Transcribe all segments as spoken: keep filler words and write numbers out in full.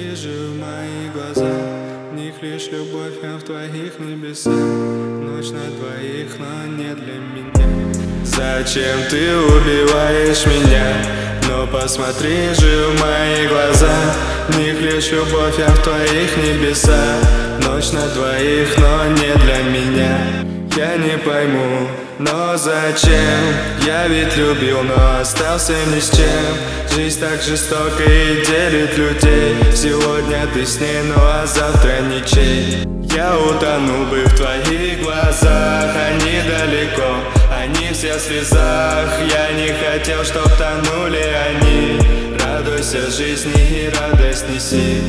Посмотри же в мои глаза, в них лишь любовь, а в твоих небесах ночь на двоих, но не для меня. Зачем ты убиваешь меня? Но посмотри же в мои глаза, в них лишь любовь, а в твоих небесах ночь на двоих, но не для меня. Я не пойму, но зачем? Я ведь любил, но остался ни с чем. Жизнь так жестока и делит людей. Сегодня ты с ней, ну а завтра ничей. Я утонул бы в твоих глазах, они далеко, они все в слезах. Я не хотел, чтоб тонули они. Радуйся жизни и радость неси.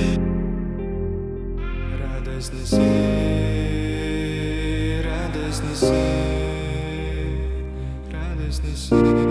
Радость неси. Радость неси. Радость неси.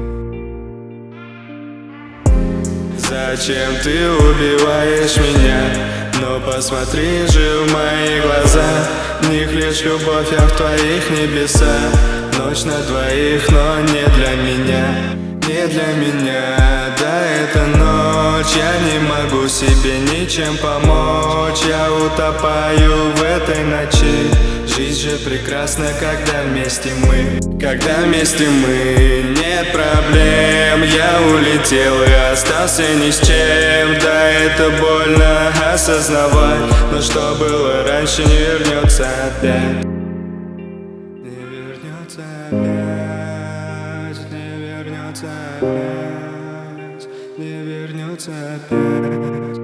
Зачем ты убиваешь меня? Но посмотри же в мои глаза, в них лишь любовь, а в твоих небесах ночь на двоих, но не для меня. Не для меня, да, это ночь. Я не могу себе ничем помочь. Я утопаю в этой ночи. Жизнь же прекрасна, когда вместе мы. Когда вместе мы, нет проблем. Я улетел и остался ни с чем. Да, это больно осознавать, но что было раньше, не вернется опять. Не вернется опять. Не вернется опять. Не вернется опять.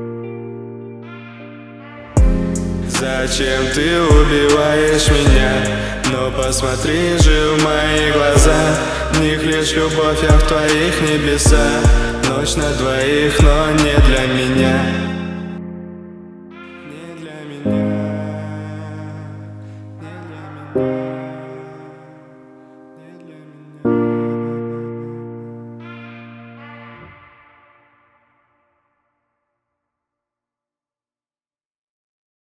Зачем ты убиваешь меня? Но посмотри же в мои глаза, в них лишь любовь, а в твоих небесах ночь на двоих, но не для меня.